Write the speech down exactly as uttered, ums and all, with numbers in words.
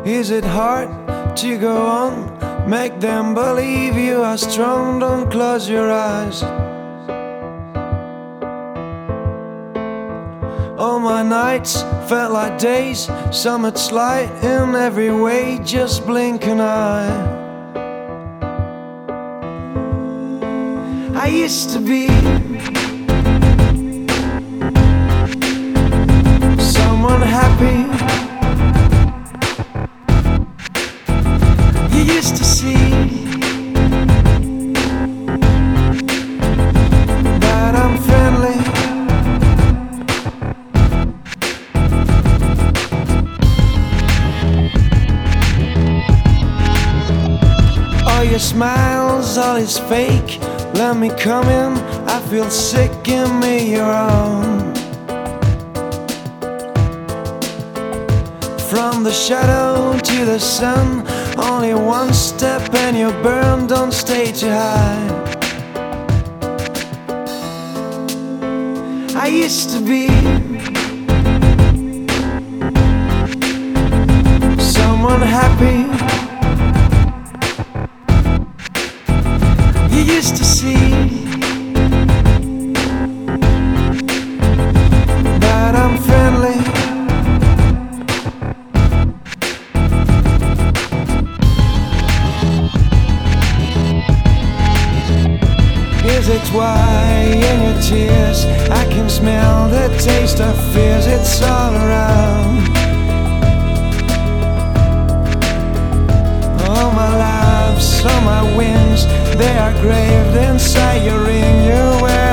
Is it hard to go on? Make them believe you are strong. Don't close your eyes. All my nights felt like days. Summit's light in every way. Just blink an eye. I used to be someone happy. You used to see that I'm friendly. All your smiles, all is fake. Let me come in, I feel sick, give me your own. From the shadow to the sun, only one step and you burn, don't stay too high. I used to be someone happy. You used to see that I'm friendly. Is it why in your tears I can smell the taste of fears? It's all around. All my lives, all my wings, they are graved inside your ring. You wear